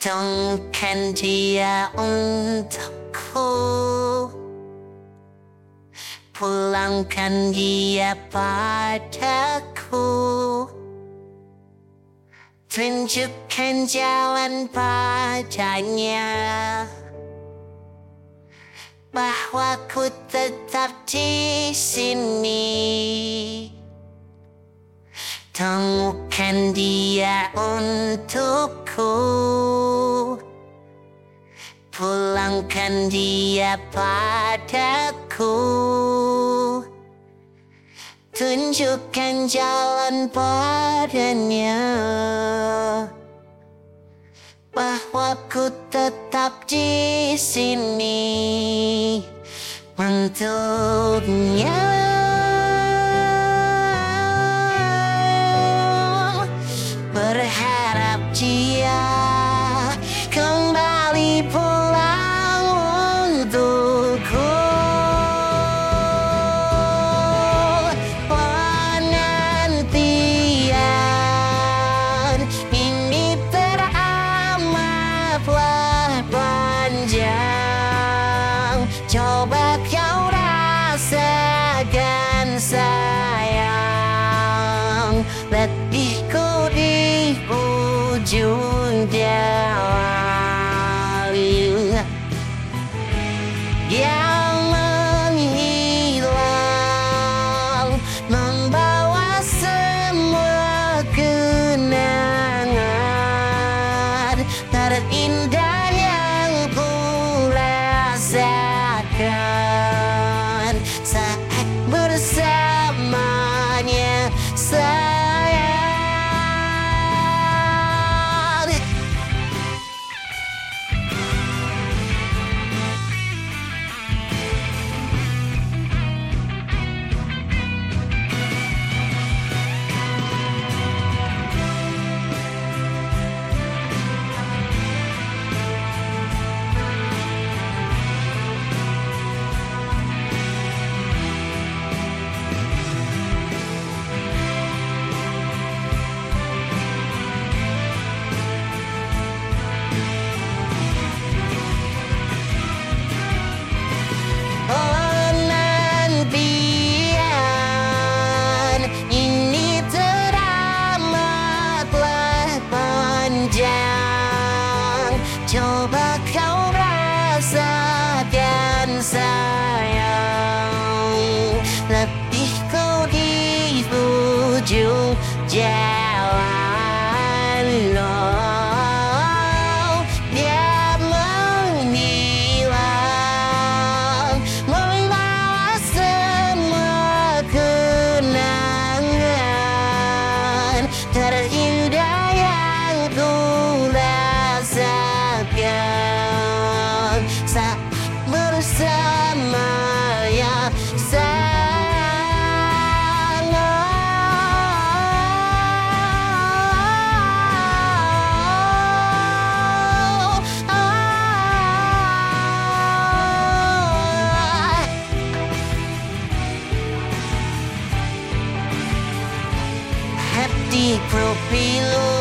Perhitungkan dia untukku, pulangkan dia padaku, tunjukkan jalan padanya, bahwa ku tetap di sini. Temukan dia untukku, pulangkan dia padaku, tunjukkan jalan padanya, bahwa ku tetap di sini untuknya. Berharap dia kembali pulang untukku. Penantian ini teramatlah panjang. Coba kau rasakan sayang, letihku di ujung jalan yang menghilang, membawa semua kenangan terindah yang ku rasakan saat bersamanya. Coba kau rasakan sayang, letihku di ujung jalan. Oh, dia menghilang, membawa semua kenangan terindah yang ku rasakan saat bersamanya sayang. Hatiku pilu